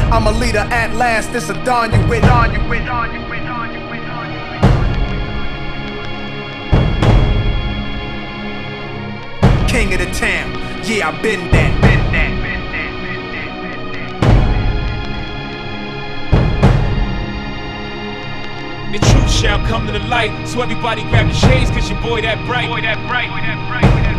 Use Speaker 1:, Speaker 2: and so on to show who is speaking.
Speaker 1: I'm a leader at last, this a dawn you with. King of the town, yeah, I been that.
Speaker 2: The truth shall come to the light, so everybody grab your shades, cause your boy that bright.